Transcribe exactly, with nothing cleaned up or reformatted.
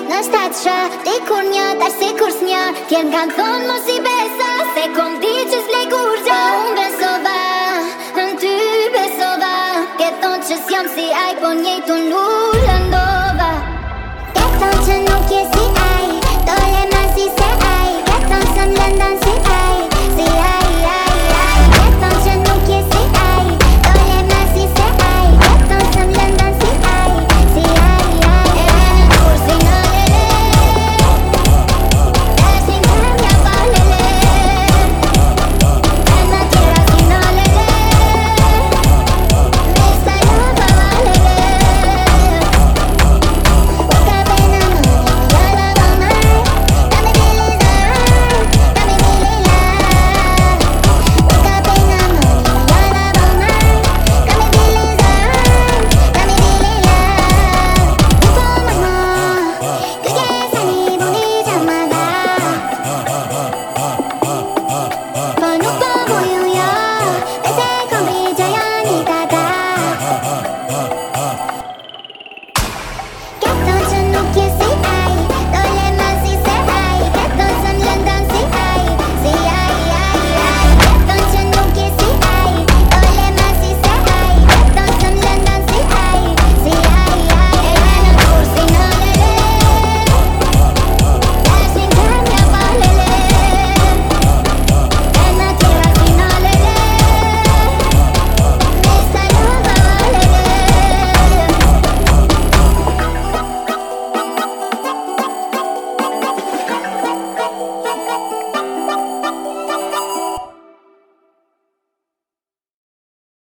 Nështë atë shë, ti kur një, tash si kur s'një. Tjerë kanë thonë mos i besa, se kom di që s'lej kur gjë. Po unë besova, në ty besova. Ke thonë që s'jam si aj, po njejtu n'lu lëndova. Ke thonë që nuk je si